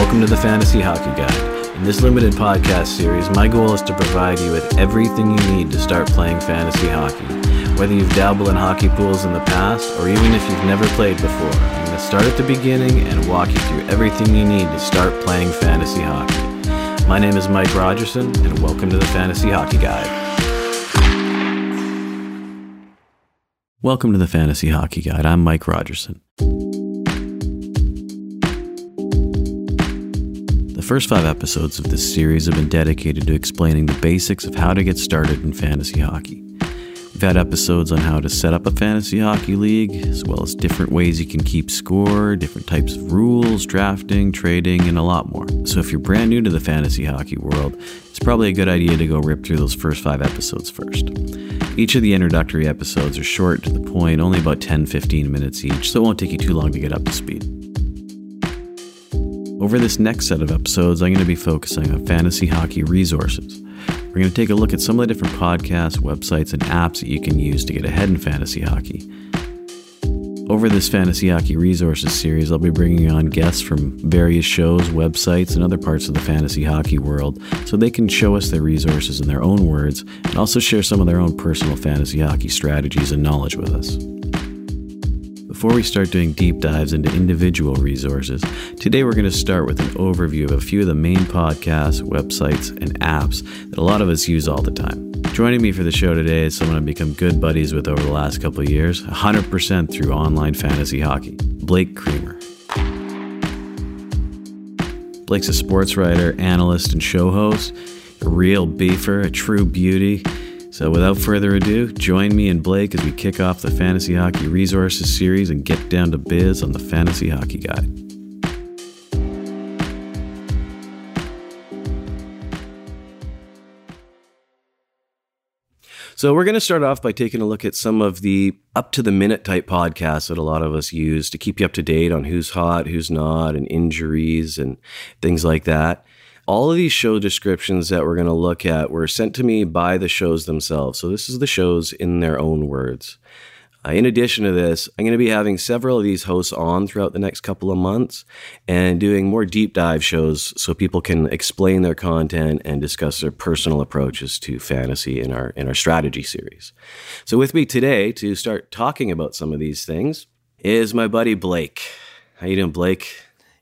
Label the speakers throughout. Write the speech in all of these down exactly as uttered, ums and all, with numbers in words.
Speaker 1: welcome to the Fantasy Hockey Guide. In this limited podcast series, my goal is to provide you with everything you need to start playing fantasy hockey. Whether you've dabbled in hockey pools in the past, or even if you've never played before, I'm going to start at the beginning and walk you through everything you need to start playing fantasy hockey. My name is Mike Rogerson, and welcome to the Fantasy Hockey Guide. Welcome to the Fantasy Hockey Guide. I'm Mike Rogerson. The first five episodes of this series have been dedicated to explaining the basics of how to get started in fantasy hockey. We've had episodes on how to set up a fantasy hockey league, as well as different ways you can keep score, different types of rules, drafting, trading, and a lot more. So if you're brand new to the fantasy hockey world, it's probably a good idea to go rip through those first five episodes first. Each of the introductory episodes are short to the point, only about ten to fifteen minutes each, so it won't take you too long to get up to speed. Over this next set of episodes, I'm going to be focusing on fantasy hockey resources. We're going to take a look at some of the different podcasts, websites, and apps that you can use to get ahead in fantasy hockey. Over this Fantasy Hockey Resources series, I'll be bringing on guests from various shows, websites, and other parts of the fantasy hockey world so they can show us their resources in their own words and also share some of their own personal fantasy hockey strategies and knowledge with us. Before we start doing deep dives into individual resources, today we're going to start with an overview of a few of the main podcasts, websites, and apps that a lot of us use all the time. Joining me for the show today is someone I've become good buddies with over the last couple of years, one hundred percent through online fantasy hockey, Blake Creamer. Blake's a sports writer, analyst, and show host, a real beefer, a true beauty. So without further ado, join me and Blake as we kick off the Fantasy Hockey Resources series and get down to biz on the Fantasy Hockey Guide. So we're going to start off by taking a look at some of the up-to-the-minute type podcasts that a lot of us use to keep you up to date on who's hot, who's not, and injuries and things like that. All of these show descriptions that we're going to look at were sent to me by the shows themselves. So this is the shows in their own words. Uh, in addition to this, I'm going to be having several of these hosts on throughout the next couple of months and doing more deep dive shows so people can explain their content and discuss their personal approaches to fantasy in our in our strategy series. So with me today to start talking about some of these things is my buddy Blake. How you doing, Blake?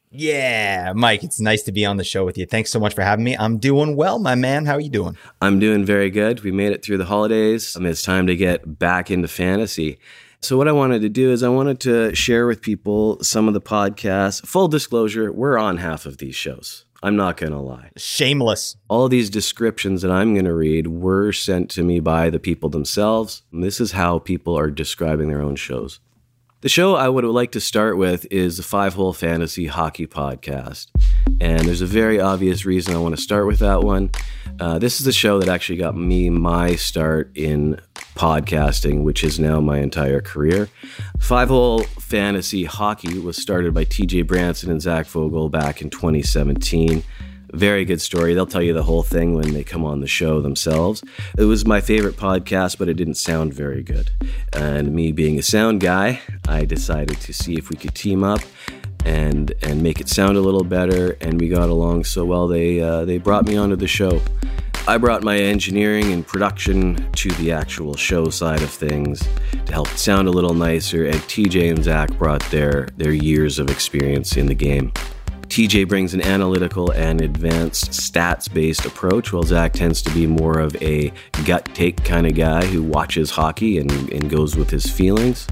Speaker 2: Yeah, Mike, it's nice to be on the show with you. Thanks so much for having me. I'm doing well, my man. How are you doing?
Speaker 1: I'm doing very good. We made it through the holidays. I mean, it's time to get back into fantasy. So what I wanted to do is I wanted to share with people some of the podcasts. Full disclosure, we're on half of these shows. I'm not going to lie.
Speaker 2: Shameless.
Speaker 1: All these descriptions that I'm going to read were sent to me by the people themselves. And this is how people are describing their own shows. The show I would like to start with is the Five Hole Fantasy Hockey Podcast. And there's a very obvious reason I want to start with that one. Uh, this is the show that actually got me my start in podcasting, which is now my entire career. Five Hole Fantasy Hockey was started by T J Branson and Zach Vogel back in twenty seventeen. Very good story. They'll tell you the whole thing when they come on the show themselves. It was my favorite podcast, but it didn't sound very good. And me being a sound guy, I decided to see if we could team up and and make it sound a little better. And we got along so well, they uh, they brought me onto the show. I brought my engineering and production to the actual show side of things to help it sound a little nicer. And T J and Zach brought their their years of experience in the game. T J brings an analytical and advanced stats-based approach, while Zach tends to be more of a gut-take kind of guy who watches hockey and, and goes with his feelings.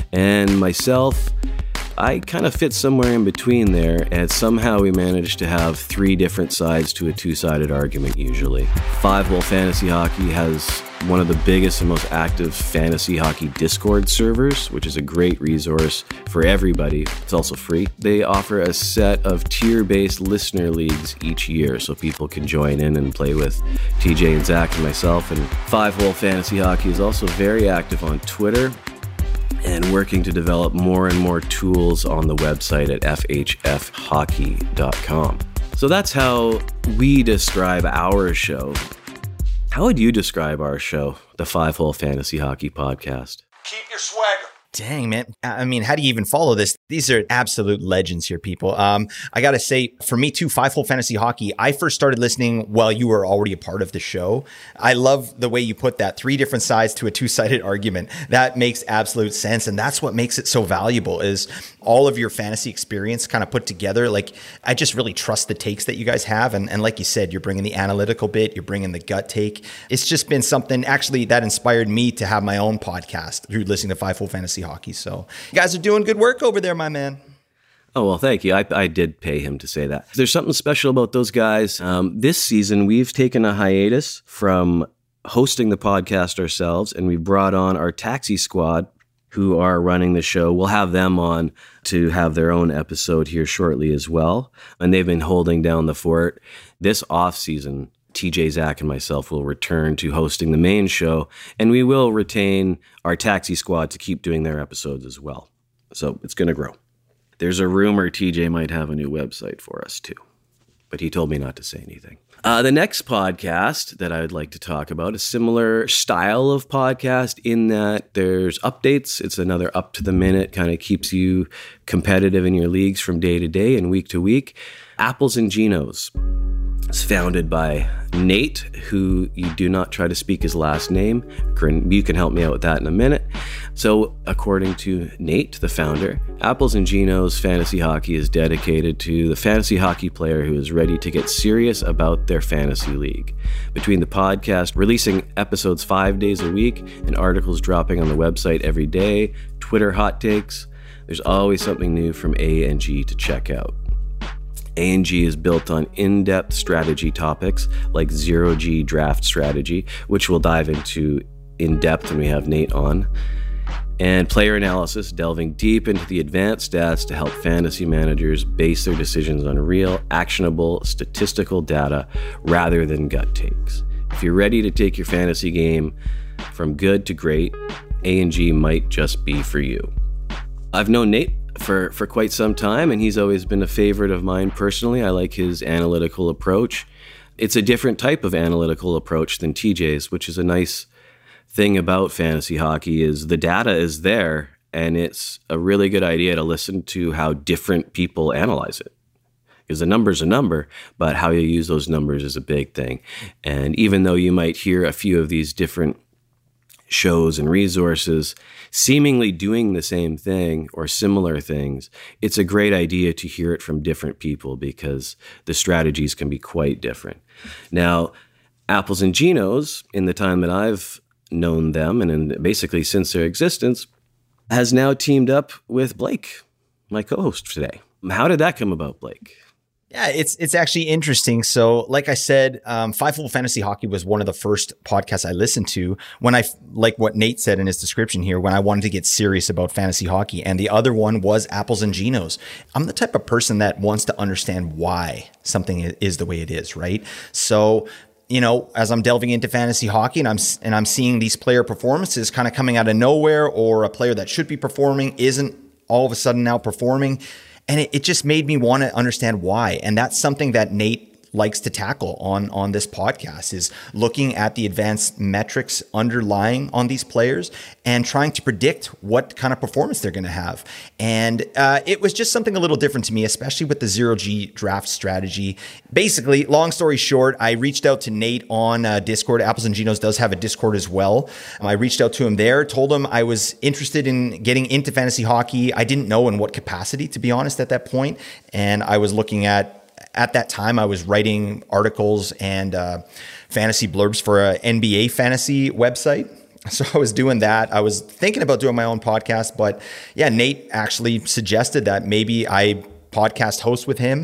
Speaker 1: And myself, I kind of fit somewhere in between there, and somehow we managed to have three different sides to a two-sided argument usually. Five Hole Fantasy Hockey has one of the biggest and most active fantasy hockey Discord servers, which is a great resource for everybody. It's also free. They offer a set of tier-based listener leagues each year, so people can join in and play with T J and Zach and myself. And Five Hole Fantasy Hockey is also very active on Twitter and working to develop more and more tools on the website at f h f hockey dot com. So that's how we describe our show. How would you describe our show, the Five Hole Fantasy Hockey Podcast?
Speaker 3: Keep your swagger.
Speaker 2: Dang, man. I mean, how do you even follow this? These are absolute legends here, people. Um, I got to say, for me too, Five Hole Fantasy Hockey, I first started listening while you were already a part of the show. I love the way you put that, three different sides to a two-sided argument. That makes absolute sense. And that's what makes it so valuable, is all of your fantasy experience kind of put together. Like, I just really trust the takes that you guys have. And, and like you said, you're bringing the analytical bit, you're bringing the gut take. It's just been something actually that inspired me to have my own podcast through listening to Five Hole Fantasy Hockey. So you guys are doing good work over there, my man.
Speaker 1: Oh, well, thank you. I, I did pay him to say that. There's something special about those guys. Um, this season, we've taken a hiatus from hosting the podcast ourselves, and we brought on our taxi squad who are running the show. We'll have them on to have their own episode here shortly as well. And they've been holding down the fort. This off season, T J, Zach, and myself will return to hosting the main show, and we will retain our taxi squad to keep doing their episodes as well. So it's going to grow. There's a rumor T J might have a new website for us too, but he told me not to say anything. Uh, the next podcast that I would like to talk about, a similar style of podcast in that there's updates. It's another up to the minute, kind of keeps you competitive in your leagues from day to day and week to week. Apples and Ginos. It's founded by Nate, who you do not try to speak his last name. You can help me out with that in a minute. So, according to Nate, the founder, Apples and Ginos Fantasy Hockey is dedicated to the fantasy hockey player who is ready to get serious about their fantasy league. Between the podcast, releasing episodes five days a week, and articles dropping on the website every day, Twitter hot takes, there's always something new from A and G to check out. A and G is built on in-depth strategy topics like zero-G draft strategy, which we'll dive into in depth when we have Nate on, and player analysis, delving deep into the advanced stats to help fantasy managers base their decisions on real, actionable, statistical data rather than gut takes. If you're ready to take your fantasy game from good to great, A and G might just be for you. I've known Nate for, for quite some time, and he's always been a favorite of mine personally. I like his analytical approach. It's a different type of analytical approach than T J's, which is a nice thing about fantasy hockey, is the data is there, and it's a really good idea to listen to how different people analyze it. Because the number's a number, but how you use those numbers is a big thing. And even though you might hear a few of these different shows and resources seemingly doing the same thing or similar things, it's a great idea to hear it from different people because the strategies can be quite different. Now, Apples and Ginos, in the time that I've known them, and in basically since their existence, has now teamed up with Blake, my co-host today. How did that come about, Blake?
Speaker 2: Yeah, it's it's actually interesting. So, like I said, um, Five Hole Fantasy Hockey was one of the first podcasts I listened to when I, like what Nate said in his description here, when I wanted to get serious about fantasy hockey. And the other one was Apples and Ginos. I'm the type of person that wants to understand why something is the way it is, right? So, you know, as I'm delving into fantasy hockey and I'm and I'm seeing these player performances kind of coming out of nowhere, or a player that should be performing isn't all of a sudden now performing. And it, it just made me want to understand why. And that's something that Nate likes to tackle on, on this podcast, is looking at the advanced metrics underlying on these players and trying to predict what kind of performance they're going to have. And uh, it was just something a little different to me, especially with the zero-G draft strategy. Basically, long story short, I reached out to Nate on uh, Discord. Apples and Ginos does have a Discord as well. Um, I reached out to him there, told him I was interested in getting into fantasy hockey. I didn't know in what capacity, to be honest, at that point. And I was looking at At that time, I was writing articles and uh, fantasy blurbs for an N B A fantasy website. So I was doing that. I was thinking about doing my own podcast, but yeah, Nate actually suggested that maybe I podcast host with him.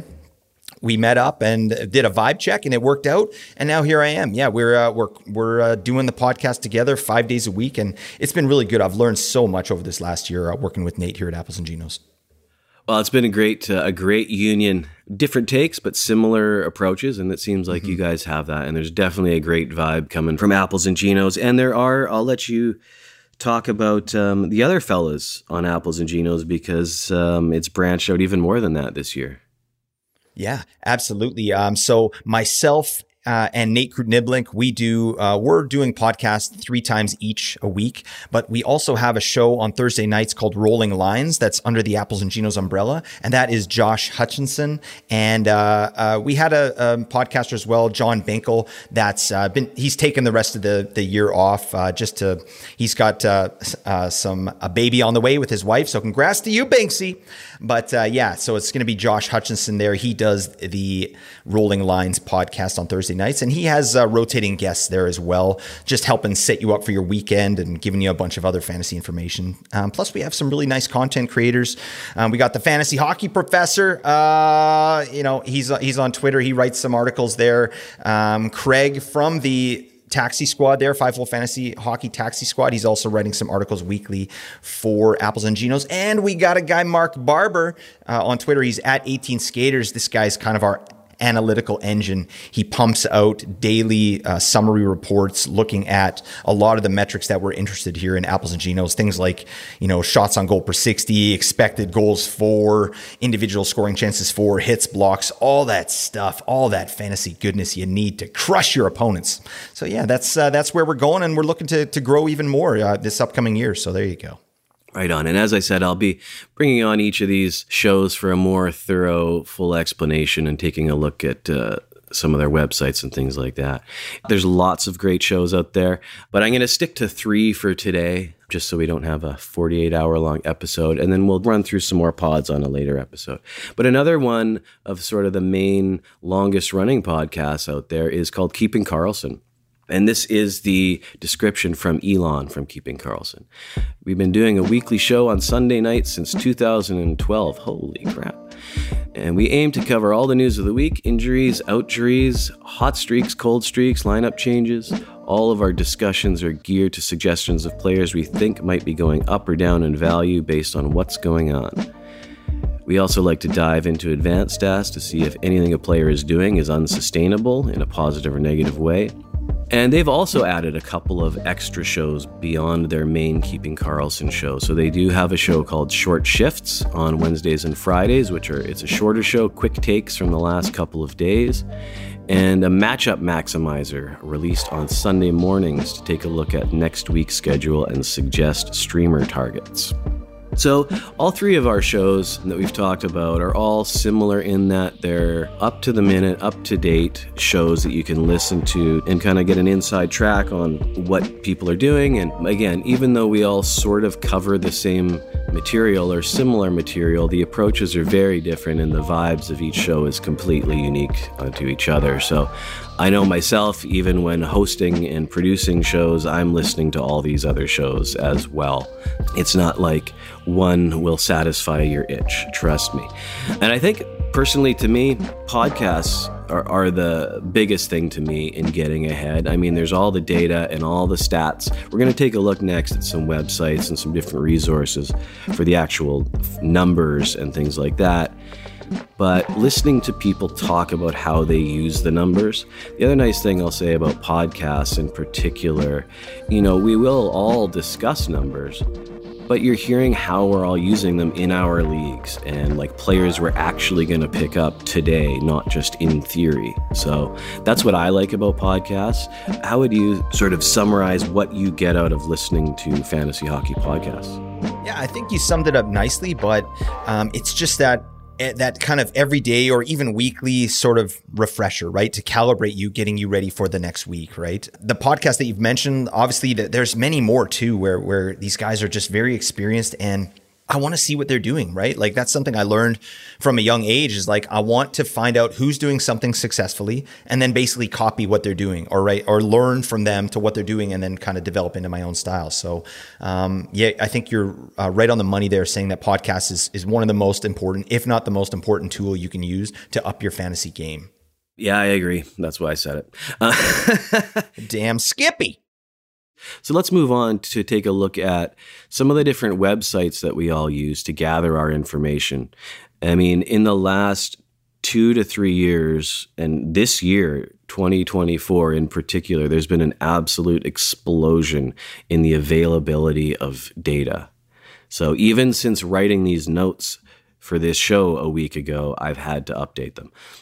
Speaker 2: We met up and did a vibe check, and it worked out. And now here I am. Yeah, we're uh, we're we're uh, doing the podcast together five days a week, and it's been really good. I've learned so much over this last year uh, working with Nate here at Apples and Ginos.
Speaker 1: Well, it's been a great uh, a great union. Different takes, but similar approaches, and it seems like mm-hmm. you guys have that. And there's definitely a great vibe coming from Apples and Ginos. And there are, I'll let you talk about um, the other fellas on Apples and Ginos, because um, it's branched out even more than that this year.
Speaker 2: Yeah, absolutely. Um, so myself, uh, and Nate Krutniblink, we do, uh, we're doing podcasts three times each a week, but we also have a show on Thursday nights called Rolling Lines that's under the Apples and Ginos umbrella. And that is Josh Hutchinson. And uh, uh, we had a, a podcaster as well, John Binkel, that's uh, been, he's taken the rest of the, the year off uh, just to, he's got uh, uh, some, a baby on the way with his wife. So congrats to you, Banksy. But uh, yeah, so it's going to be Josh Hutchinson there. He does the Rolling Lines podcast on Thursday nights, and he has uh, rotating guests there as well, just helping set you up for your weekend and giving you a bunch of other fantasy information. Um, plus, we have some really nice content creators. Um, we got the Fantasy Hockey Professor. Uh, you know, he's he's on Twitter. He writes some articles there. Um, Craig from the Taxi Squad there, Five-Hole Fantasy Hockey Taxi Squad. He's also writing some articles weekly for Apples and Ginos. And we got a guy, Mark Barber, uh, on Twitter. He's at eighteen Skaters. This guy's kind of our analytical engine. He pumps out daily uh, summary reports looking at a lot of the metrics that we're interested here in Apples and Ginos. Things like, you know, shots on goal per sixty, expected goals for, individual scoring chances for, hits, blocks, all that stuff, all that fantasy goodness you need to crush your opponents. So yeah, that's uh, that's where we're going, and we're looking to to grow even more uh, this upcoming year. So there you go.
Speaker 1: Right on. And as I said, I'll be bringing on each of these shows for a more thorough, full explanation and taking a look at uh, some of their websites and things like that. There's lots of great shows out there, but I'm going to stick to three for today, just so we don't have a forty-eight hour long episode. And then we'll run through some more pods on a later episode. But another one of sort of the main longest running podcasts out there is called Keeping Karlsson. And this is the description from Elon from Keeping Karlsson. We've been doing a weekly show on Sunday nights since two thousand twelve. Holy crap. And we aim to cover all the news of the week, injuries, outjuries, hot streaks, cold streaks, lineup changes. All of our discussions are geared to suggestions of players we think might be going up or down in value based on what's going on. We also like to dive into advanced stats to see if anything a player is doing is unsustainable in a positive or negative way. And they've also added a couple of extra shows beyond their main Keeping Karlsson show. So they do have a show called Short Shifts on Wednesdays and Fridays, which are, it's a shorter show, quick takes from the last couple of days, and a matchup maximizer released on Sunday mornings to take a look at next week's schedule and suggest streamer targets. So all three of our shows that we've talked about are all similar in that they're up to the minute, up to date shows that you can listen to and kind of get an inside track on what people are doing. And again, even though we all sort of cover the same material or similar material, the approaches are very different and the vibes of each show is completely unique to each other. So I know myself, even when hosting and producing shows, I'm listening to all these other shows as well. It's not like one will satisfy your itch, trust me. And I think, personally, to me, podcasts are, are the biggest thing to me in getting ahead. I mean, there's all the data and all the stats. We're going to take a look next at some websites and some different resources for the actual numbers and things like that. But listening to people talk about how they use the numbers, the other nice thing I'll say about podcasts in particular, you know, we will all discuss numbers, but you're hearing how we're all using them in our leagues and like players we're actually going to pick up today, not just in theory. So that's what I like about podcasts. How would you sort of summarize what you get out of listening to fantasy hockey podcasts?
Speaker 2: Yeah, I think you summed it up nicely, but um, it's just that that kind of everyday or even weekly sort of refresher, right? To calibrate you, getting you ready for the next week, right? The podcast that you've mentioned, obviously there's many more too, where, where these guys are just very experienced and I want to see what they're doing, right? Like that's something I learned from a young age is like, I want to find out who's doing something successfully and then basically copy what they're doing or right, or learn from them to what they're doing and then kind of develop into my own style. So um, yeah, I think you're uh, right on the money there saying that podcast is, is one of the most important, if not the most important tool you can use to up your fantasy game.
Speaker 1: Yeah, I agree. That's why I said it. Uh-
Speaker 2: Damn Skippy.
Speaker 1: So let's move on to take a look at some of the different websites that we all use to gather our information. I mean, in the last two to three years, and this year, twenty twenty-four in particular, there's been an absolute explosion in the availability of data. So even since writing these notes for this show a week ago, I've had to update them.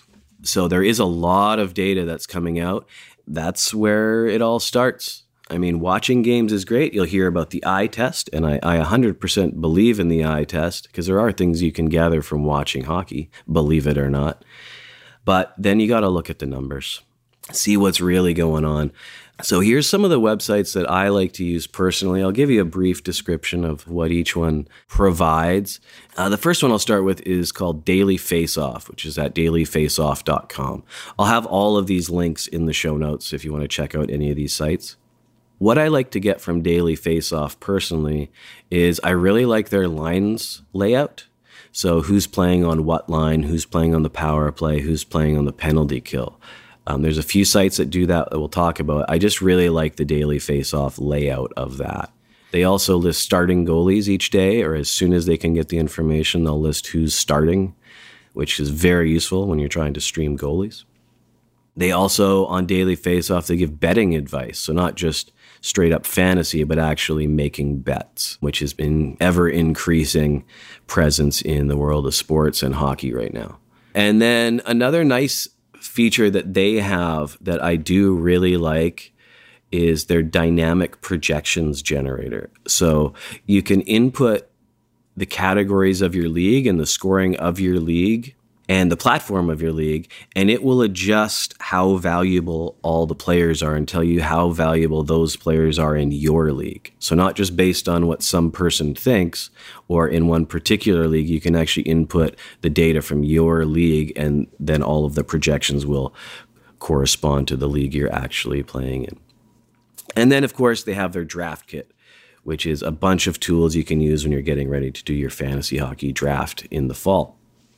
Speaker 1: So there is a lot of data that's coming out. That's where it all starts. I mean, watching games is great. You'll hear about the eye test, and I, I one hundred percent believe in the eye test because there are things you can gather from watching hockey, believe it or not. But then you got to look at the numbers, see what's really going on. So here's some of the websites that I like to use personally. I'll give you a brief description of what each one provides. Uh, the first one I'll start with is called Daily Faceoff, which is at daily face off dot com. I'll have all of these links in the show notes if you want to check out any of these sites. What I like to get from Daily Faceoff personally is I really like their lines layout. So who's playing on what line, who's playing on the power play, who's playing on the penalty kill. Um, there's a few sites that do that that we'll talk about. I just really like the Daily Faceoff layout of that. They also list starting goalies each day, or as soon as they can get the information, they'll list who's starting, which is very useful when you're trying to stream goalies. They also, on Daily Faceoff, they give betting advice. So not just straight up fantasy, but actually making bets, which has been ever increasing presence in the world of sports and hockey right now. And then another nice feature that they have that I do really like is their dynamic projections generator. So you can input the categories of your league and the scoring of your league and the platform of your league, and it will adjust how valuable all the players are and tell you how valuable those players are in your league. So not just based on what some person thinks, or in one particular league, you can actually input the data from your league, and then all of the projections will correspond to the league you're actually playing in. And then, of course, they have their draft kit, which is a bunch of tools you can use when you're getting ready to do your fantasy hockey draft in the fall.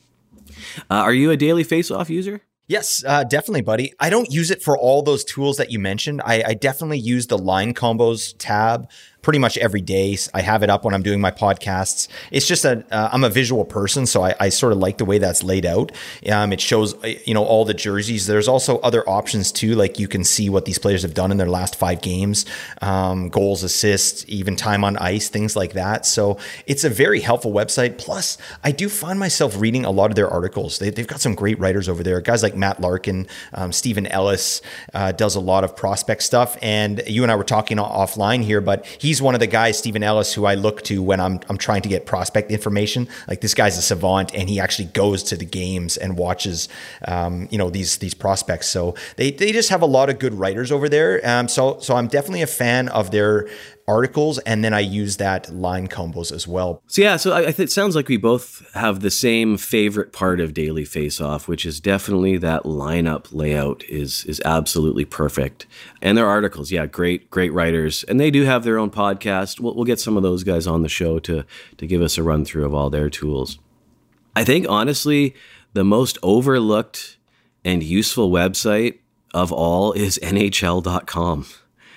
Speaker 1: Uh, are you a Daily Faceoff user?
Speaker 2: Yes, uh, definitely, buddy. I don't use it for all those tools that you mentioned. I, I definitely use the line combos tab pretty much every day. I have it up when I'm doing my podcasts. It's just that uh, I'm a visual person, so I, I sort of like the way that's laid out. Um, it shows, you know, all the jerseys. There's also other options too, like you can see what these players have done in their last five games, um, goals, assists, even time on ice, things like that. So it's a very helpful website. Plus, I do find myself reading a lot of their articles. They, they've got some great writers over there. Guys like Matt Larkin, um, Stephen Ellis uh, does a lot of prospect stuff. And you and I were talking offline here, but he's one of the guys, Stephen Ellis, who I look to when I'm I'm trying to get prospect information. Like, this guy's a savant, and he actually goes to the games and watches, um, you know, these these prospects. So they they just have a lot of good writers over there. Um, so so I'm definitely a fan of their articles, and then I use that line combos as well.
Speaker 1: So yeah, so I, I think it sounds like we both have the same favorite part of Daily Faceoff, which is definitely that lineup layout is is absolutely perfect. And their articles, yeah, great, great writers. And they do have their own podcast. We'll, we'll get some of those guys on the show to to give us a run through of all their tools. I think, honestly, the most overlooked and useful website of all is N H L dot com.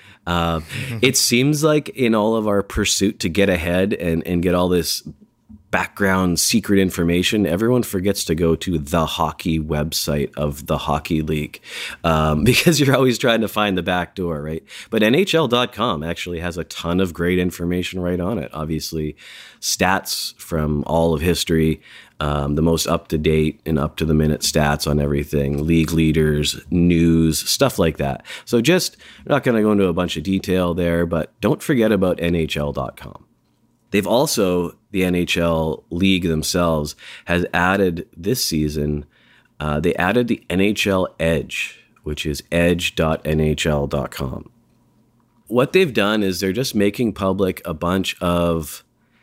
Speaker 1: Uh, it seems like in all of our pursuit to get ahead and, and get all this background secret information, everyone forgets to go to the hockey website of the hockey league, um, because you're always trying to find the back door, right? But N H L dot com actually has a ton of great information right on it. Obviously, stats from all of history, um, the most up-to-date and up-to-the-minute stats on everything, league leaders, news, stuff like that. So just, I'm not going to go into a bunch of detail there, but don't forget about N H L dot com. They've also, the N H L league themselves has added this season, uh, they added the N H L Edge, which is edge dot N H L dot com. What they've done is they're just making public a bunch of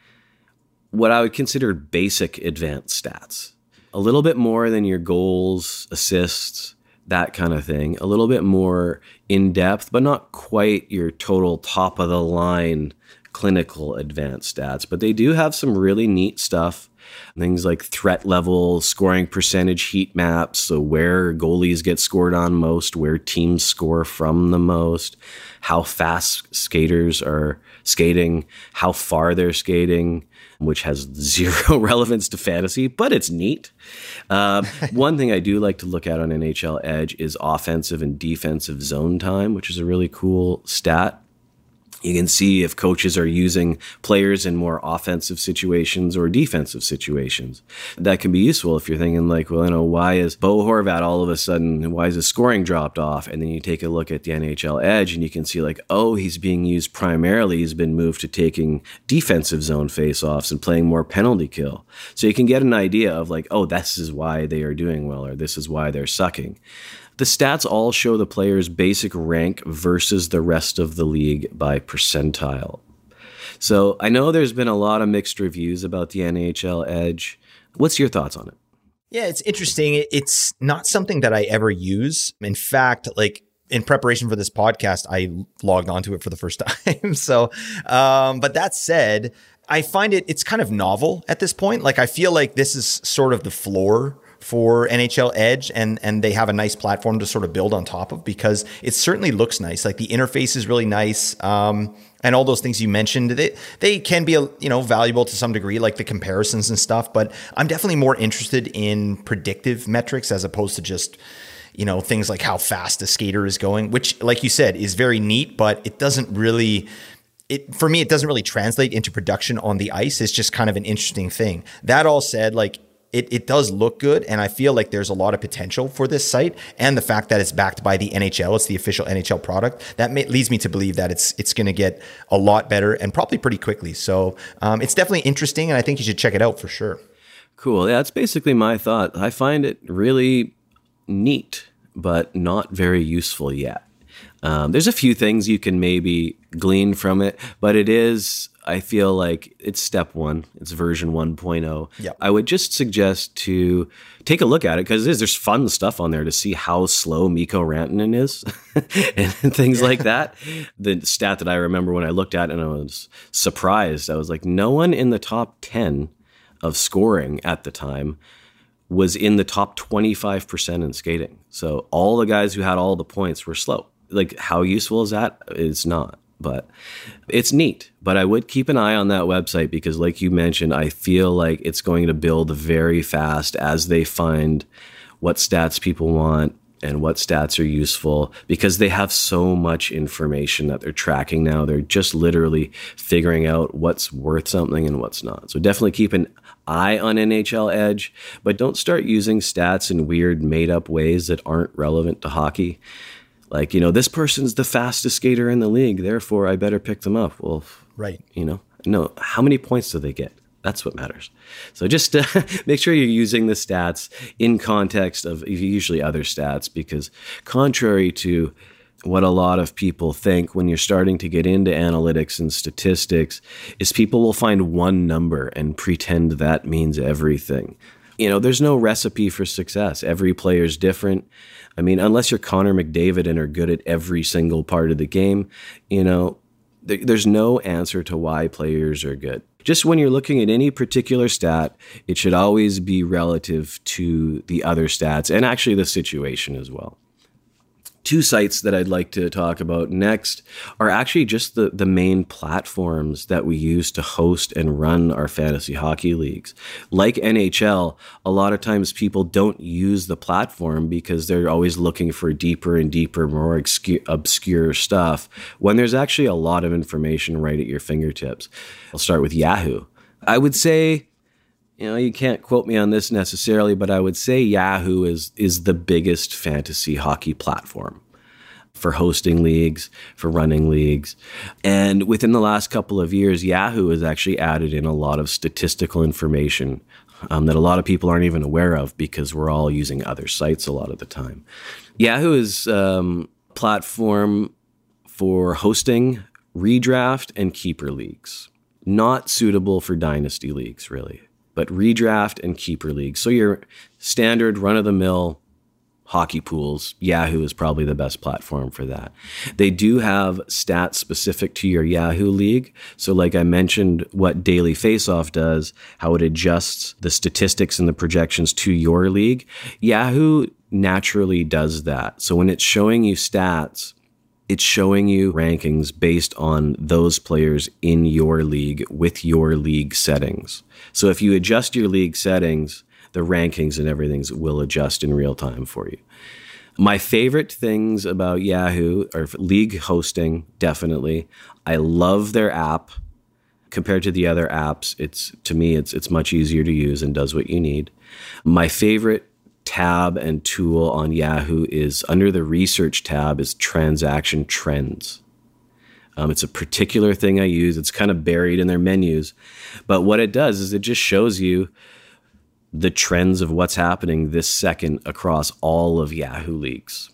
Speaker 1: what I would consider basic advanced stats. A little bit more than your goals, assists, that kind of thing. A little bit more in depth, but not quite your total top of the line clinical advanced stats. But they do have some really neat stuff. Things like threat level, scoring percentage heat maps, so where goalies get scored on most, where teams score from the most, how fast skaters are skating, how far they're skating, which has zero relevance to fantasy, but it's neat. Uh, one thing I do like to look at on N H L Edge is offensive and defensive zone time, which is a really cool stat. You can see if coaches are using players in more offensive situations or defensive situations. That can be useful if you're thinking like, well, you know, why is Bo Horvat all of a sudden, why is his scoring dropped off? And then you take a look at the N H L Edge and you can see like, oh, he's being used primarily. He's been moved to taking defensive zone faceoffs and playing more penalty kill. So you can get an idea of like, oh, this is why they are doing well, or this is why they're sucking. The stats all show the player's basic rank versus the rest of the league by percentile. So I know there's been a lot of mixed reviews about the N H L Edge. What's your thoughts on it?
Speaker 2: Yeah, it's interesting. It's not something that I ever use. In fact, like in preparation for this podcast, I logged onto it for the first time. So, um, but that said, I find it, it's kind of novel at this point. Like I feel like this is sort of the floor for N H L Edge, and and they have a nice platform to sort of build on top of, because it certainly looks nice. Like the interface is really nice, um, and all those things you mentioned, they they can be you know valuable to some degree, like the comparisons and stuff. But I'm definitely more interested in predictive metrics as opposed to just you know things like how fast a skater is going, which, like you said, is very neat, but it doesn't really. It, for me, it doesn't really translate into production on the ice. It's just kind of an interesting thing. That all said, like. It, it does look good, and I feel like there's a lot of potential for this site, and the fact that it's backed by the N H L, it's the official N H L product, that may, leads me to believe that it's it's going to get a lot better and probably pretty quickly. So um, it's definitely interesting, and I think you should check it out for sure.
Speaker 1: Cool. Yeah, that's basically my thought. I find it really neat, but not very useful yet. Um, there's a few things you can maybe glean from it, but it is, I feel like it's step one. It's version one point oh.
Speaker 2: Yep.
Speaker 1: I would just suggest to take a look at it, because there's fun stuff on there to see how slow Mikko Rantanen is and things like that. The stat that I remember when I looked at it and I was surprised, I was like, no one in the top ten of scoring at the time was in the top twenty-five percent in skating. So all the guys who had all the points were slow. Like, how useful is that? It's not, but it's neat. But I would keep an eye on that website, because like you mentioned, I feel like it's going to build very fast as they find what stats people want and what stats are useful, because they have so much information that they're tracking now. They're just literally figuring out what's worth something and what's not. So definitely keep an eye on N H L Edge, but don't start using stats in weird made up ways that aren't relevant to hockey. Like, you know, this person's the fastest skater in the league, therefore I better pick them up. Well,
Speaker 2: right.
Speaker 1: You know, no, how many points do they get? That's what matters. So just uh, make sure you're using the stats in context of usually other stats, because contrary to what a lot of people think when you're starting to get into analytics and statistics, is people will find one number and pretend that means everything. You know, there's no recipe for success. Every player's different. I mean, unless you're Connor McDavid and are good at every single part of the game, you know, th- there's no answer to why players are good. Just when you're looking at any particular stat, it should always be relative to the other stats and actually the situation as well. Two sites that I'd like to talk about next are actually just the, the main platforms that we use to host and run our fantasy hockey leagues. Like N H L, a lot of times people don't use the platform because they're always looking for deeper and deeper, more obscure, obscure stuff, when there's actually a lot of information right at your fingertips. I'll start with Yahoo. I would say, you know, you can't quote me on this necessarily, but I would say Yahoo is is the biggest fantasy hockey platform for hosting leagues, for running leagues. And within the last couple of years, Yahoo has actually added in a lot of statistical information um, that a lot of people aren't even aware of, because we're all using other sites a lot of the time. Yahoo is um, a platform for hosting redraft and keeper leagues. Not suitable for dynasty leagues, really, but redraft and keeper leagues. So your standard run-of-the-mill hockey pools, Yahoo is probably the best platform for that. They do have stats specific to your Yahoo league. So like I mentioned, what Daily Faceoff does, how it adjusts the statistics and the projections to your league, Yahoo naturally does that. So when it's showing you stats, it's showing you rankings based on those players in your league with your league settings. So if you adjust your league settings, the rankings and everything will adjust in real time for you. My favorite things about Yahoo are league hosting, definitely. I love their app. Compared to the other apps, it's to me, it's it's much easier to use and does what you need. My favorite tab and tool on Yahoo is under the research tab is transaction trends. Um, it's a particular thing I use. It's kind of buried in their menus. But what it does is it just shows you the trends of what's happening this second across all of Yahoo leagues.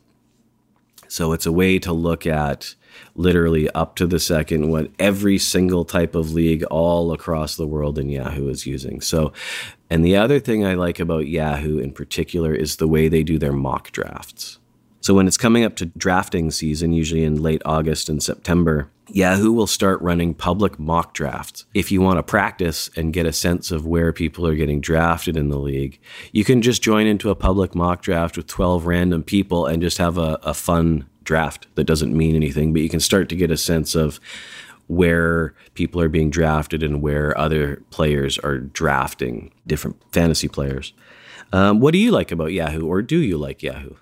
Speaker 1: So it's a way to look at literally up to the second what every single type of league all across the world in Yahoo is using. So, and the other thing I like about Yahoo in particular is the way they do their mock drafts. So when it's coming up to drafting season, usually in late August and September, Yahoo will start running public mock drafts. If you want to practice and get a sense of where people are getting drafted in the league, you can just join into a public mock draft with twelve random people and just have a, a fun draft that doesn't mean anything, but you can start to get a sense of where people are being drafted and where other players are drafting different fantasy players. Um, what do you like about Yahoo, or do you like Yahoo?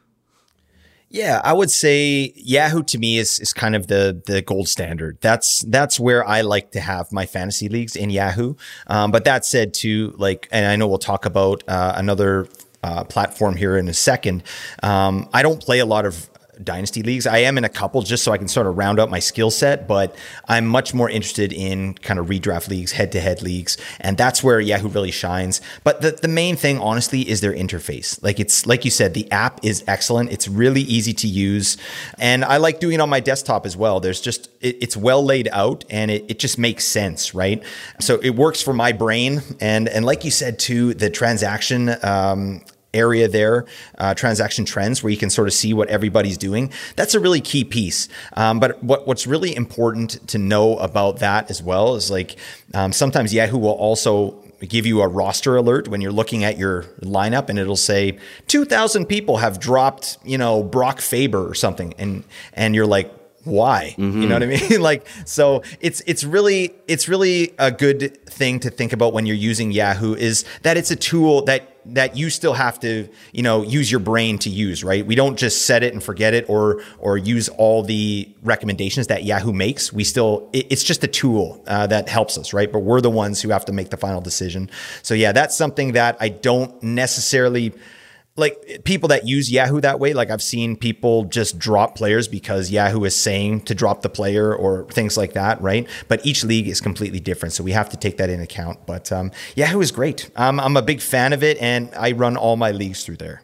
Speaker 2: Yeah, I would say Yahoo to me is is kind of the the gold standard. That's that's where I like to have my fantasy leagues, in Yahoo. Um, but that said, too, like, and I know we'll talk about uh, another uh, platform here in a second. Um, I don't play a lot of dynasty leagues. I am in a couple just so I can sort of round out my skill set, but I'm much more interested in kind of redraft leagues, head-to-head leagues, and that's where Yahoo really shines. But the, the main thing, honestly, is their interface. Like it's like you said, the app is excellent. It's really easy to use, and I like doing it on my desktop as well. There's just it, it's well laid out, and it, it just makes sense, right? So it works for my brain, and and like you said too, the transaction um, area there, uh, transaction trends, where you can sort of see what everybody's doing. That's a really key piece. Um, but what, what's really important to know about that as well is like um, sometimes Yahoo will also give you a roster alert when you're looking at your lineup, and it'll say two thousand people have dropped, you know, Brock Faber or something. And, and you're like, why? Mm-hmm. You know what I mean? Like, so it's, it's really, it's really a good thing to think about when you're using Yahoo, is that it's a tool that, that you still have to, you know, use your brain to use, right? We don't just set it and forget it, or, or use all the recommendations that Yahoo makes. We still, it, it's just a tool uh, that helps us, right? But we're the ones who have to make the final decision. So yeah, that's something that I don't necessarily like. People that use Yahoo that way, like I've seen people just drop players because Yahoo is saying to drop the player or things like that, right? But each league is completely different, so we have to take that into account. But um, Yahoo is great. Um, I'm a big fan of it, and I run all my leagues through there.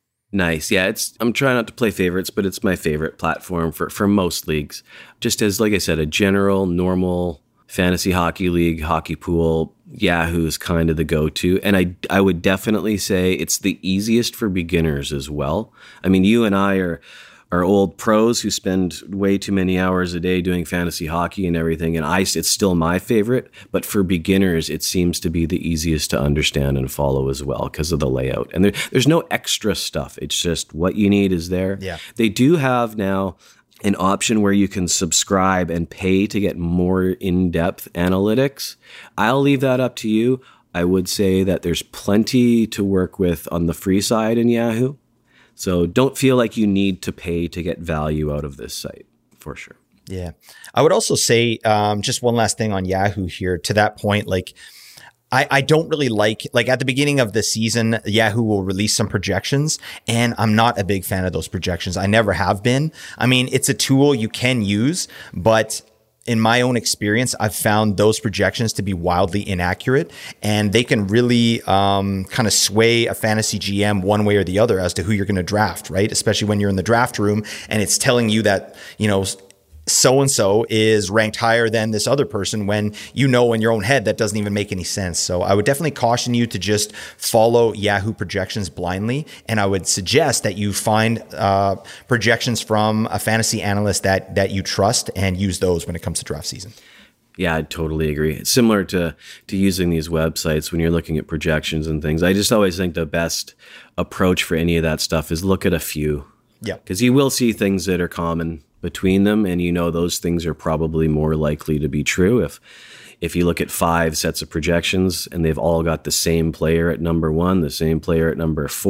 Speaker 1: Nice. Yeah, it's. I'm trying not to play favorites, but it's my favorite platform for, for most leagues. Just as, like I said, a general, normal fantasy hockey league, hockey pool, Yahoo is kind of the go-to. And I, I would definitely say it's the easiest for beginners as well. I mean, you and I are, are old pros who spend way too many hours a day doing fantasy hockey and everything. And I, it's still my favorite. But for beginners, it seems to be the easiest to understand and follow as well because of the layout. And there, there's no extra stuff. It's just what you need is there.
Speaker 2: Yeah.
Speaker 1: They do have now an option where you can subscribe and pay to get more in-depth analytics. I'll leave that up to you. I would say that there's plenty to work with on the free side in Yahoo. So don't feel like you need to pay to get value out of this site, for sure.
Speaker 2: Yeah. I would also say um, just one last thing on Yahoo here. To that point, like, I, I don't really like, like at the beginning of the season, Yahoo will release some projections, and I'm not a big fan of those projections. I never have been. I mean, it's a tool you can use, but in my own experience, I've found those projections to be wildly inaccurate, and they can really um, kind of sway a fantasy G M one way or the other as to who you're going to draft, right? Especially when you're in the draft room and it's telling you that, you know, so-and-so is ranked higher than this other person, when you know in your own head that doesn't even make any sense. So I would definitely caution you to just follow Yahoo projections blindly. And I would suggest that you find uh, projections from a fantasy analyst that that you trust and use those when it comes to draft season.
Speaker 1: Yeah, I totally agree. It's similar to, to using these websites when you're looking at projections and things. I just always think the best approach for any of that stuff is look at a few.
Speaker 2: Yeah.
Speaker 1: Because you will see things that are common between them, and you know those things are probably more likely to be true. If if you look at five sets of projections and they've all got the same player at number one, the same player at number four,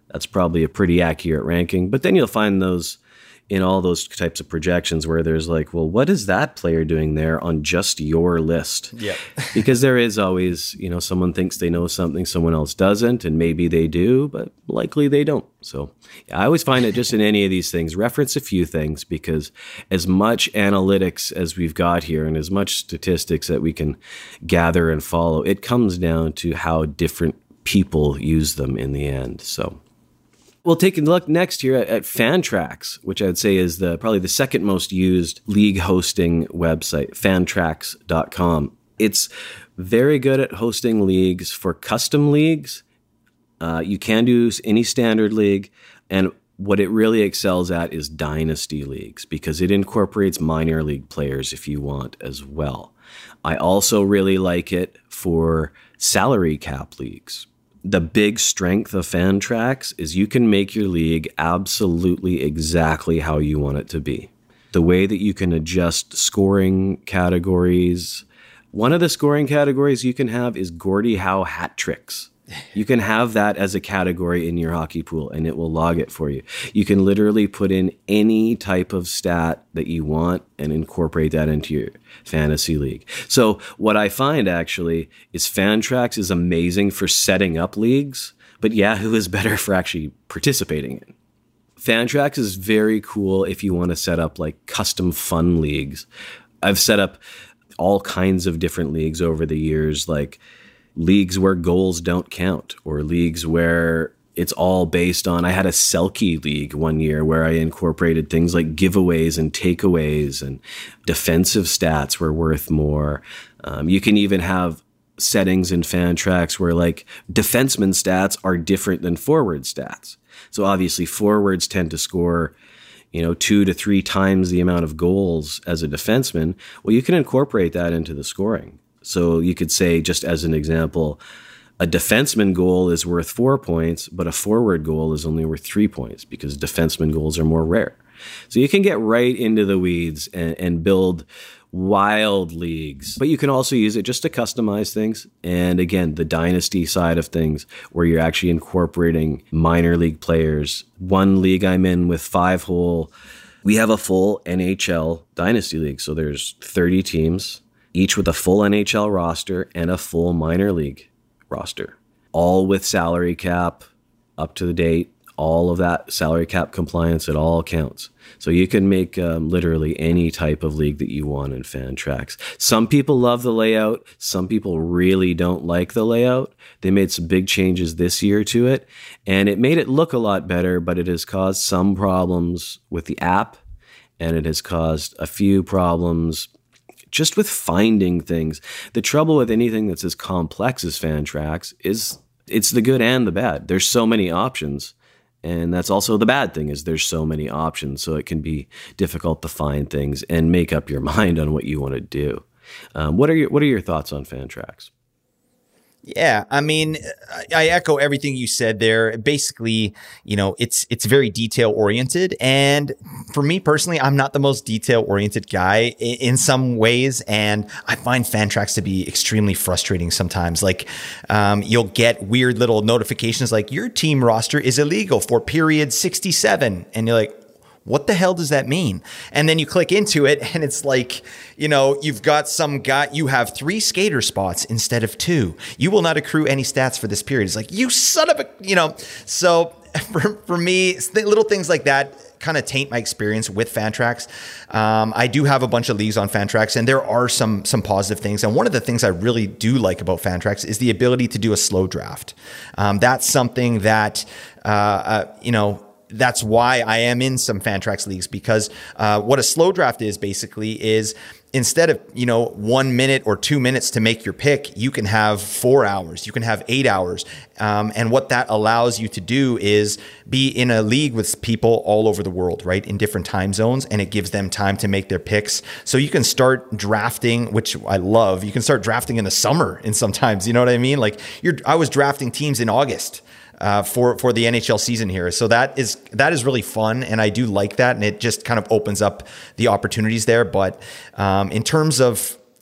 Speaker 1: That's probably a pretty accurate ranking. But then you'll find those in all those types of projections where there's like, well, what is that player doing there on just your list?
Speaker 2: Yeah.
Speaker 1: Because there is always, you know, someone thinks they know something someone else doesn't, and maybe they do, but likely they don't. So yeah, I always find it just in any of these things, reference a few things, because as much analytics as we've got here and as much statistics that we can gather and follow, it comes down to how different people use them in the end. So we'll take a look next here at, at Fantrax, which I'd say is the probably the second most used league hosting website, fantrax dot com. It's very good at hosting leagues for custom leagues. Uh, you can do any standard league, and what it really excels at is dynasty leagues because it incorporates minor league players if you want as well. I also really like it for salary cap leagues. The big strength of Fantrax is you can make your league absolutely exactly how you want it to be. The way that you can adjust scoring categories. One of the scoring categories you can have is Gordie Howe hat tricks. You can have that as a category in your hockey pool and it will log it for you. You can literally put in any type of stat that you want and incorporate that into your fantasy league. So what I find actually is Fantrax is amazing for setting up leagues, but Yahoo is better for actually participating in. Fantrax is very cool if you want to set up like custom fun leagues. I've set up all kinds of different leagues over the years, like leagues where goals don't count, or leagues where it's all based on, I had a Selkie league one year where I incorporated things like giveaways and takeaways, and defensive stats were worth more. Um, you can even have settings in Fantrax where like defenseman stats are different than forward stats. So obviously forwards tend to score, you know, two to three times the amount of goals as a defenseman. Well, you can incorporate that into the scoring. So you could say, just as an example, a defenseman goal is worth four points, but a forward goal is only worth three points because defenseman goals are more rare. So you can get right into the weeds and, and build wild leagues, but you can also use it just to customize things. And again, the dynasty side of things where you're actually incorporating minor league players. One league I'm in with five hole, we have a full N H L dynasty league. So there's thirty teams, each with a full N H L roster and a full minor league roster, all with salary cap up to the date, all of that salary cap compliance, it all counts. So you can make um, literally any type of league that you want in Fantrax. Some people love the layout. Some people really don't like the layout. They made some big changes this year to it, and it made it look a lot better, but it has caused some problems with the app, and it has caused a few problems just with finding things. The trouble with anything that's as complex as Fantrax is it's the good and the bad. There's so many options. And that's also the bad thing, is there's so many options. So it can be difficult to find things and make up your mind on what you want to do. Um, what are your What are your thoughts on Fantrax?
Speaker 2: Yeah, I mean, I echo everything you said there. Basically, you know, it's it's very detail oriented, and for me personally, I'm not the most detail oriented guy in some ways, and I find Fantrax to be extremely frustrating sometimes. Like, um, you'll get weird little notifications like your team roster is illegal for period sixty-seven, and you're like, what the hell does that mean? And then you click into it and it's like, you know, you've got some guy, you have three skater spots instead of two. You will not accrue any stats for this period. It's like, you son of a, you know, so for, for me, little things like that kind of taint my experience with Fantrax. Um, I do have a bunch of leagues on Fantrax, and there are some, some positive things. And one of the things I really do like about Fantrax is the ability to do a slow draft. Um, that's something that, uh, uh, you know, that's why I am in some Fantrax leagues, because uh, what a slow draft is basically is instead of, you know, one minute or two minutes to make your pick, you can have four hours, you can have eight hours. Um, and what that allows you to do is be in a league with people all over the world, right? In different time zones. And it gives them time to make their picks. So you can start drafting, which I love. You can start drafting in the summer and sometimes, you know what I mean? Like you're, I was drafting teams in August. Uh, for for the N H L season here. So that is that is really fun, and I do like that, and it just kind of opens up the opportunities there. But um, in terms of,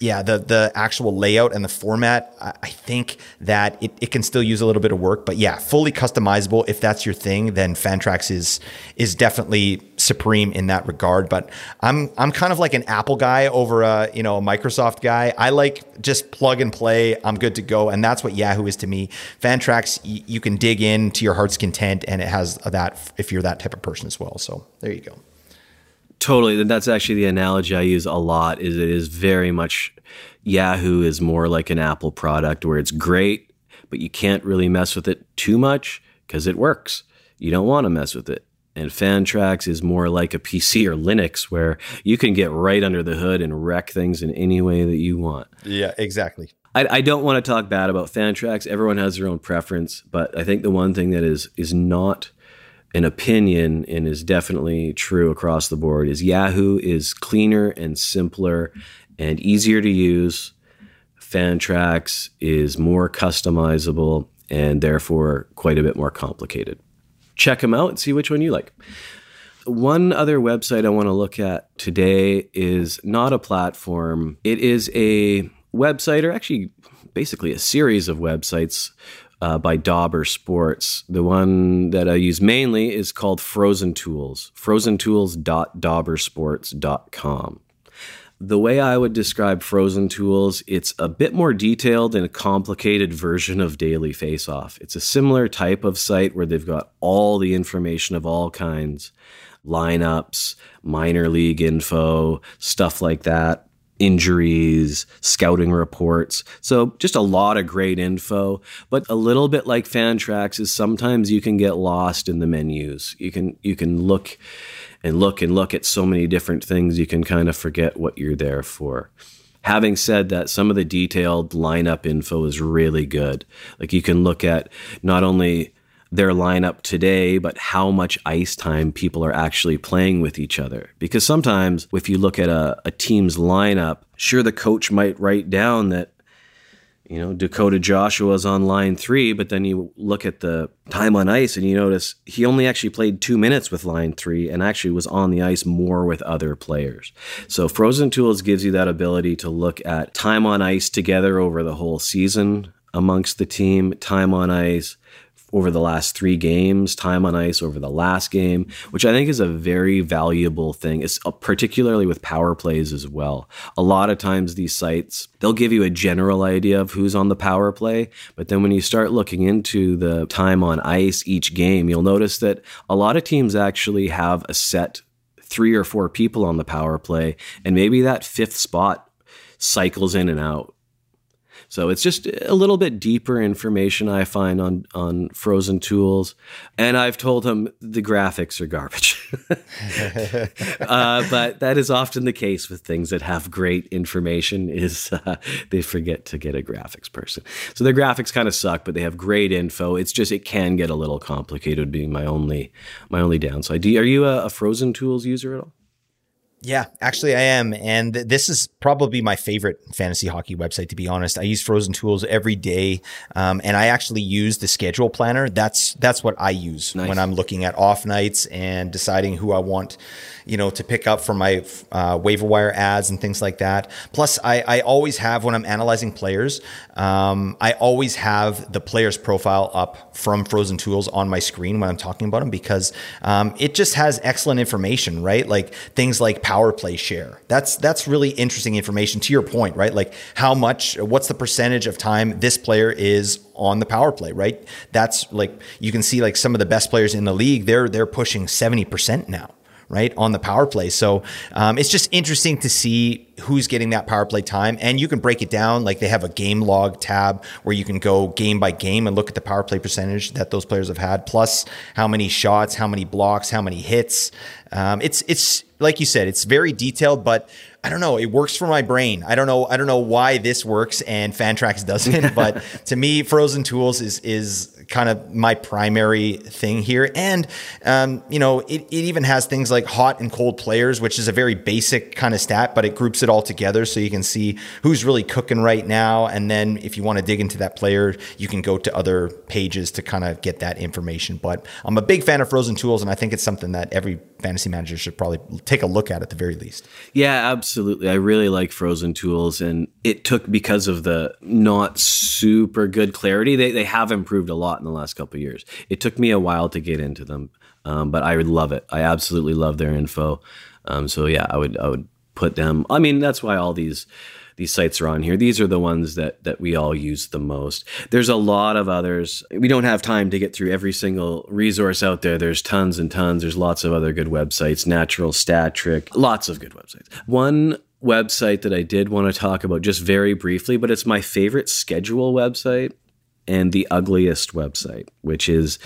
Speaker 2: Yeah, the the actual layout and the format, I, I think that it, it can still use a little bit of work. But yeah, fully customizable. If that's your thing, then Fantrax is is definitely supreme in that regard. But I'm I'm kind of like an Apple guy over a you know a Microsoft guy. I like just plug and play. I'm good to go, and that's what Yahoo is to me. Fantrax, y- you can dig in to your heart's content, and it has that if you're that type of person as well. So there you go.
Speaker 1: Totally. That's actually the analogy I use a lot. Is it is very much Yahoo is more like an Apple product where it's great, but you can't really mess with it too much because it works. You don't want to mess with it. And Fantrax is more like a P C or Linux where you can get right under the hood and wreck things in any way that you want.
Speaker 2: Yeah, exactly.
Speaker 1: I, I don't want to talk bad about Fantrax. Everyone has their own preference, but I think the one thing that is is not an opinion and is definitely true across the board is Yahoo is cleaner and simpler and easier to use. Fantrax is more customizable and therefore quite a bit more complicated. Check them out and see which one you like. One other website I want to look at today is not a platform. It is a website, or actually basically a series of websites Uh, by Dauber Sports. The one that I use mainly is called Frozen Tools, frozen tools dot dauber sports dot com. The way I would describe Frozen Tools, it's a bit more detailed and a complicated version of Daily Faceoff. It's a similar type of site where they've got all the information of all kinds, lineups, minor league info, stuff like that, injuries, scouting reports. So just a lot of great info, but a little bit like Fantrax is sometimes you can get lost in the menus. You can you can look and look and look at so many different things, you can kind of forget what you're there for. Having said that, some of the detailed lineup info is really good. Like you can look at not only their lineup today, but how much ice time people are actually playing with each other. Because sometimes if you look at a, a team's lineup, sure, the coach might write down that, you know, Dakota Joshua's on line three, but then you look at the time on ice and you notice he only actually played two minutes with line three and actually was on the ice more with other players. So Frozen Tools gives you that ability to look at time on ice together over the whole season amongst the team, time on ice over the last three games, time on ice over the last game, which I think is a very valuable thing. It's particularly with power plays as well. A lot of times these sites, they'll give you a general idea of who's on the power play, but then when you start looking into the time on ice each game, you'll notice that a lot of teams actually have a set three or four people on the power play, and maybe that fifth spot cycles in and out. So it's just a little bit deeper information I find on, on Frozen Tools. And I've told him the graphics are garbage. uh, but that is often the case with things that have great information is uh, they forget to get a graphics person. So their graphics kind of suck, but they have great info. It's just, it can get a little complicated being my only, my only downside. Do you, are you a, a Frozen Tools user at all?
Speaker 2: Yeah, actually I am. And th- this is probably my favorite fantasy hockey website, to be honest. I use Frozen Tools every day. Um, and I actually use the schedule planner. That's, that's what I use nice. When I'm looking at off nights and deciding who I want, you know, to pick up for my uh, waiver wire ads and things like that. Plus I, I always have, when I'm analyzing players, um, I always have the player's profile up from Frozen Tools on my screen when I'm talking about them, because um, it just has excellent information, right? Like things like power play share. That's that's really interesting information to your point, right? Like how much, what's the percentage of time this player is on the power play, right? That's like, you can see like some of the best players in the league, they're they're pushing seventy percent now, right, on the power play. So um, it's just interesting to see who's getting that power play time. And you can break it down. Like they have a game log tab where you can go game by game and look at the power play percentage that those players have had, plus how many shots, how many blocks, how many hits. Um, it's, it's like you said, it's very detailed, but I don't know. It works for my brain. I don't know. I don't know why this works and Fantrax doesn't, but to me, Frozen Tools is, is kind of my primary thing here. And, um, you know, it, it even has things like hot and cold players, which is a very basic kind of stat, but it groups it all together so you can see who's really cooking right now. And then if you want to dig into that player, you can go to other pages to kind of get that information. But I'm a big fan of Frozen Tools, and I think it's something that every fantasy managers should probably take a look at at the very least.
Speaker 1: Yeah, absolutely. I really like Frozen Tools, and it took, because of the not super good clarity, they, they have improved a lot in the last couple of years. It took me a while to get into them, um, but I would love it. I absolutely love their info. Um, so yeah, I would I would put them. I mean, that's why all these these sites are on here. These are the ones that that we all use the most. There's a lot of others. We don't have time to get through every single resource out there. There's tons and tons. There's lots of other good websites, Natural Stat Trick, lots of good websites. One website that I did want to talk about just very briefly, but it's my favorite schedule website and the ugliest website, which is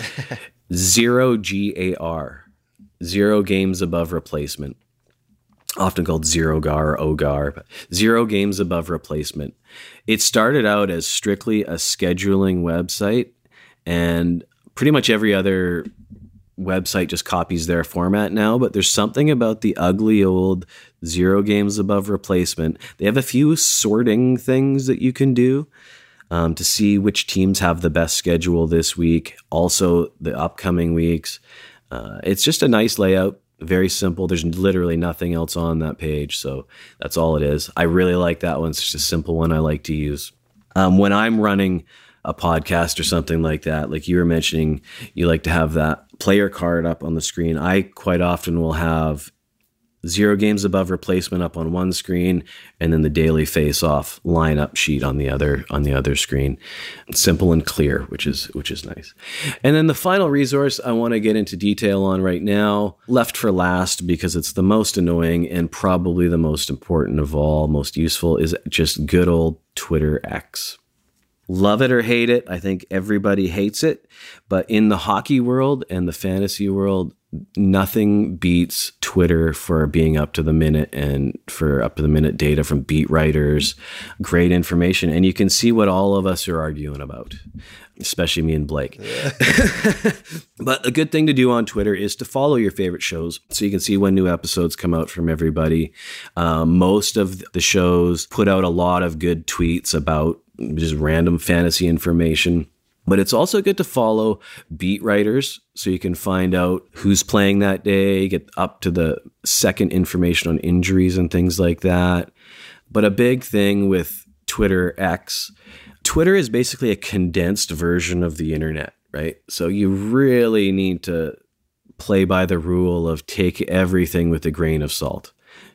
Speaker 1: Zero G A R, Zero Games Above Replacement. Often called Zero G A R or O G A R, but Zero Games Above Replacement. It started out as strictly a scheduling website, and pretty much every other website just copies their format now, but there's something about the ugly old Zero Games Above Replacement. They have a few sorting things that you can do um, to see which teams have the best schedule this week, also the upcoming weeks. Uh, it's just a nice layout. Very simple. There's literally nothing else on that page. So that's all it is. I really like that one. It's just a simple one I like to use. Um, when I'm running a podcast or something like that, like you were mentioning, you like to have that player card up on the screen. I quite often will have Zero Games Above Replacement up on one screen, and then the daily face-off lineup sheet on the other on the other screen. Simple and clear, which is which is nice. And then the final resource I want to get into detail on right now, left for last because it's the most annoying and probably the most important of all, most useful, is just good old Twitter X. Love it or hate it. I think everybody hates it. But in the hockey world and the fantasy world, nothing beats Twitter for being up to the minute and for up to the minute data from beat writers, great information. And you can see what all of us are arguing about, especially me and Blake. But a good thing to do on Twitter is to follow your favorite shows so you can see when new episodes come out from everybody. Um, most of the shows put out a lot of good tweets about just random fantasy information. But it's also good to follow beat writers so you can find out who's playing that day, get up to the second information on injuries and things like that. But a big thing with Twitter X, Twitter is basically a condensed version of the internet, right? So you really need to play by the rule of take everything with a grain of salt,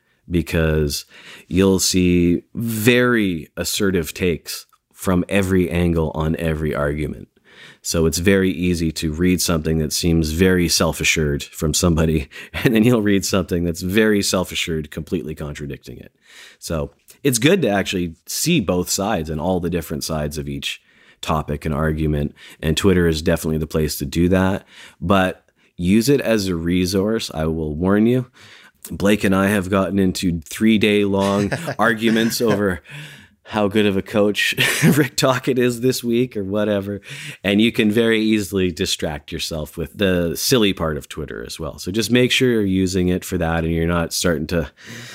Speaker 1: because you'll see very assertive takes from every angle on every argument. So it's very easy to read something that seems very self-assured from somebody, and then you'll read something that's very self-assured, completely contradicting it. So it's good to actually see both sides and all the different sides of each topic and argument, and Twitter is definitely the place to do that. But use it as a resource. I will warn you, Blake and I have gotten into three-day-long arguments over how good of a coach Rick Tocchet is this week or whatever. And you can very easily distract yourself with the silly part of Twitter as well. So just make sure you're using it for that and you're not starting to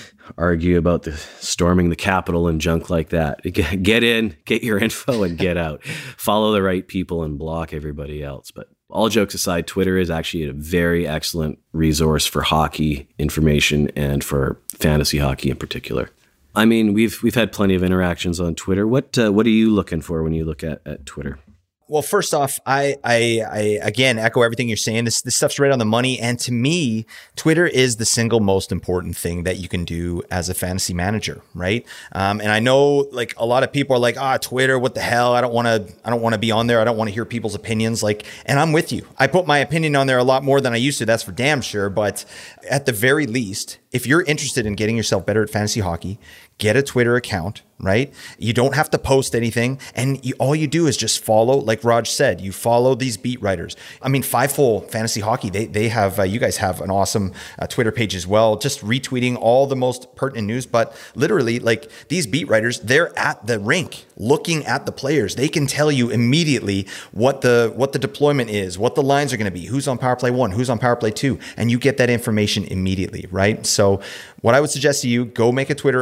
Speaker 1: argue about the storming the Capitol and junk like that. Get in, get your info, and get out. Follow the right people and block everybody else. But all jokes aside, Twitter is actually a very excellent resource for hockey information and for fantasy hockey in particular. I mean, we've we've had plenty of interactions on Twitter. What uh, what are you looking for when you look at, at Twitter?
Speaker 2: Well, first off, I, I, I, again, echo everything you're saying. This, this stuff's right on the money. And to me, Twitter is the single most important thing that you can do as a fantasy manager, right? Um, and I know like a lot of people are like, ah, Twitter, what the hell? I don't want to, I don't want to be on there. I don't want to hear people's opinions. Like, and I'm with you. I put my opinion on there a lot more than I used to. That's for damn sure. But at the very least, if you're interested in getting yourself better at fantasy hockey, get a Twitter account, right? You don't have to post anything. And you, all you do is just follow, like Raj said, you follow these beat writers. I mean, Fiveful Fantasy Hockey, they they have, uh, you guys have an awesome uh, Twitter page as well, just retweeting all the most pertinent news. But literally, like these beat writers, they're at the rink looking at the players. They can tell you immediately what the what the deployment is, what the lines are going to be, who's on power play one, who's on power play two, and you get that information immediately, right? So what I would suggest to you, go make a Twitter account,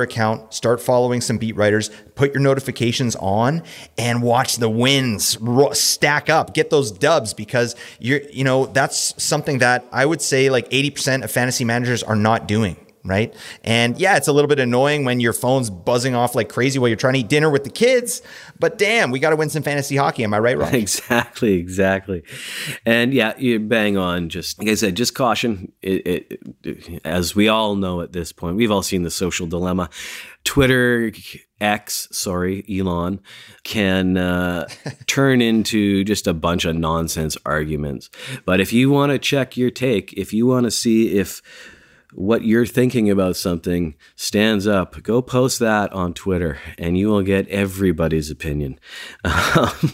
Speaker 2: start following some beat writers, put your notifications on, and watch the wins ro- stack up. Get those dubs, because you're, you know, that's something that I would say like eighty percent of fantasy managers are not doing. Right. And yeah, it's a little bit annoying when your phone's buzzing off like crazy while you're trying to eat dinner with the kids. But damn, we got to win some fantasy hockey. Am I right, Rob?
Speaker 1: Exactly. Exactly. And yeah, you bang on. Just like I said, just caution. It, it, it, as we all know at this point, we've all seen the social dilemma. Twitter, X, sorry, Elon, can uh, turn into just a bunch of nonsense arguments. But if you want to check your take, if you want to see if what you're thinking about something stands up, go post that on Twitter and you will get everybody's opinion. Um,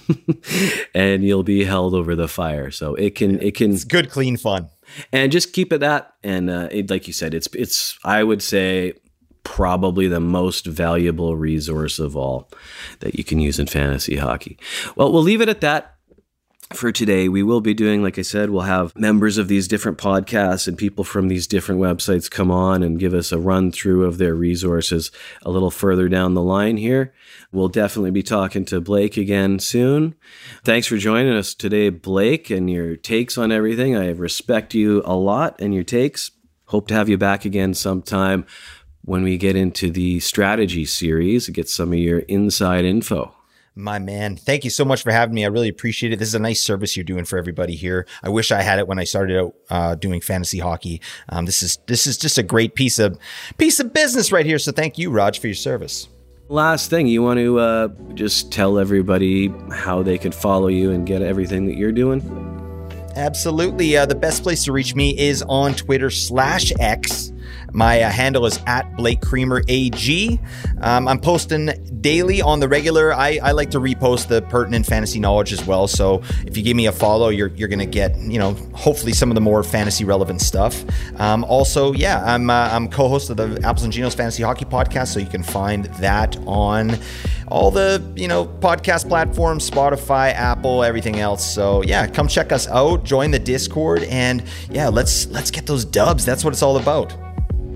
Speaker 1: and you'll be held over the fire. So it can, it can,
Speaker 2: it's good, clean fun.
Speaker 1: And just keep it that. And uh, it, like you said, it's, it's, I would say, probably the most valuable resource of all that you can use in fantasy hockey. Well, we'll leave it at that. For today, we will be doing, like I said, we'll have members of these different podcasts and people from these different websites come on and give us a run through of their resources a little further down the line here. We'll definitely be talking to Blake again soon. Thanks for joining us today, Blake, and your takes on everything. I respect you a lot and your takes. Hope to have you back again sometime when we get into the strategy series and get some of your inside info.
Speaker 2: My man, thank you so much for having me. I really appreciate it. This is a nice service you're doing for everybody here. I wish I had it when I started out uh, doing fantasy hockey. Um, this is this is just a great piece of piece of business right here. So thank you, Raj, for your service.
Speaker 1: Last thing, you want to uh, just tell everybody how they can follow you and get everything that you're doing?
Speaker 2: Absolutely. Uh, the best place to reach me is on Twitter slash X. My uh, handle is at Blake Creamer A G. Um, I'm posting daily on the regular. I, I like to repost the pertinent fantasy knowledge as well. So if you give me a follow, you're you're going to get, you know, hopefully some of the more fantasy relevant stuff. Um, also, yeah, I'm uh, I'm co-host of the Apples and Ginos Fantasy Hockey Podcast. So you can find that on all the, you know, podcast platforms, Spotify, Apple, everything else. So yeah, come check us out, join the Discord, and yeah, let's let's get those dubs. That's what it's all about.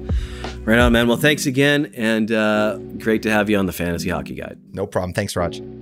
Speaker 1: Right on, man. Well, thanks again, and uh, great to have you on the Fantasy Hockey Guide.
Speaker 2: No problem. Thanks, Raj.